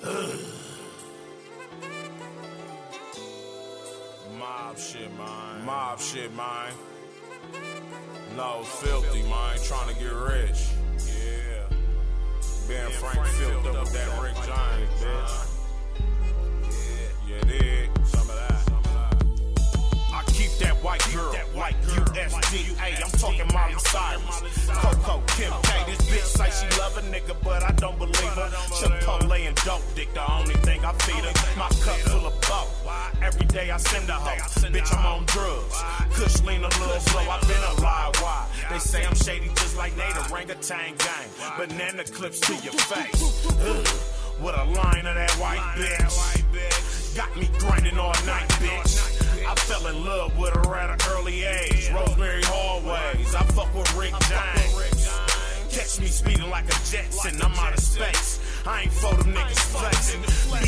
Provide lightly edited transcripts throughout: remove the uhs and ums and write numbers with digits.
Mob shit, man. Mob shit, man. No, filthy, man. Trying to get rich. Yeah. Ben Frank filled up with that Rick James, bitch. Yeah, dig. Some of that. I keep that white girl, white USDA. I'm talking Molly Cyrus, Coco, Kim K. This bitch say she love a nigga, but I don't believe her. Chipotle and dope dick, the only thing I feed her. My cup full of both. Every day I send a hoe. Bitch, I'm on drugs. Kush lean a little slow. I been alive. Why? They say I'm shady just like Nate, orangutan gang. Banana clips to your face. With a line of that white bitch. Got me grinding all night, bitch. I fell in love with her at an early age. Rosemary Hallways, I fuck with Rick James. Catch me speeding like a Jetson, I'm out of space. I ain't for them niggas flexing.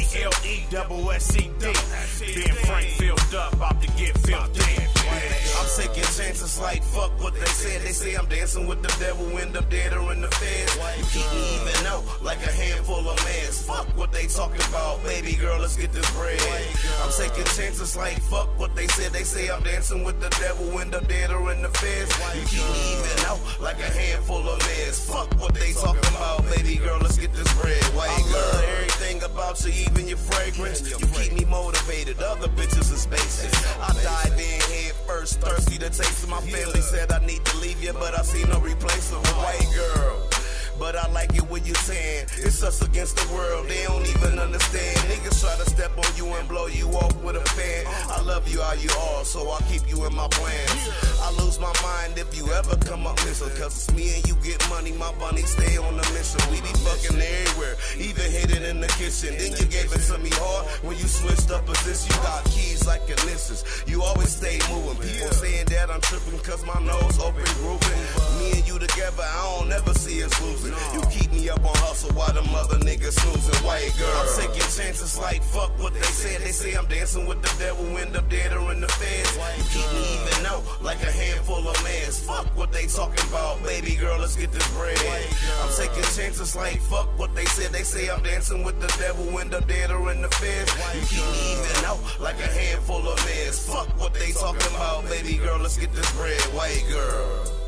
BLESSED. Ben Frank filled up, about to get filthy. I'm taking chances like fuck what they said. They say I'm dancing with the devil, end up dead or in the feds. You keep me even out like a handful of mans. Fuck what they talking about, baby girl, let's get this bread. I'm taking chances like fuck what they said. They say I'm dancing with the devil, end up dead or in the feds. You keep me even out like a handful of mans. Fuck what they talking about, baby girl, let's get this bread. White girl, everything about you, even your fragrance. You keep me motivated, other bitches is basic. I dive in head first, thirsty to taste of my family. Said I need to leave you, but I see no replacement with white girl. But I like it when you saying it's us against the world. They don't even understand. Niggas try to step on you and blow you off with a fan. I love you how you are, so I keep you in my plans. I lose my mind if you ever come up missing. Cause it's me and you get money, my bunny stay on the mission. We be fucking everywhere, even hit it in the kitchen. Then you gave it to me hard when you switched up position. You got keys like Genesis. You always stay moving. People saying that I'm tripping cause my nose open grooving. Me and you together, I don't ever see us losing. You keep me up on hustle while them other niggas snoozing. White girl, I'm taking chances like fuck what they said. They say I'm dancing with the devil, end up dead or in the feds. You keep me even out like a handful of mans. Fuck what they talking about, baby girl, let's get this bread. I'm taking chances like fuck what they said. They say I'm dancing with the devil, end up dead or in the feds. You keep me even out like a handful of mans. Fuck what they talking about, baby girl, let's get this bread. White girl.